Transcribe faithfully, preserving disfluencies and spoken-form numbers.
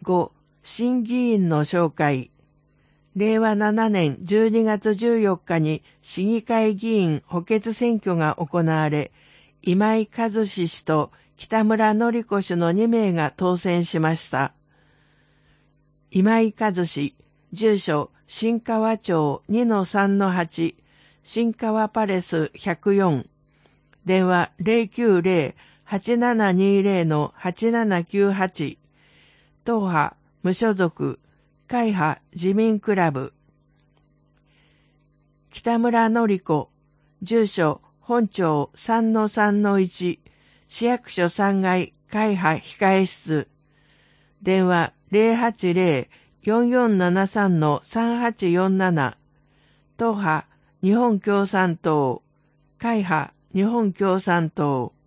ご、新議員の紹介。れいわななねんじゅうにがつじゅうよっかに市議会議員補欠選挙が行われ、今井和志氏と北村典子氏のにめいが当選しました。今井和志、住所、新川町 にのさんのはち、新川パレスひゃくよん、電話 ゼロきゅうゼロ はちななにゼロ はちななきゅうはち、党派、無所属、会派自民クラブ。北村典子、住所、本町 さんのさんのいち、市役所さんがい会派控室。電話 ゼロはちゼロ よんよんななさんのさんはちよんなな、党派、日本共産党、会派、日本共産党。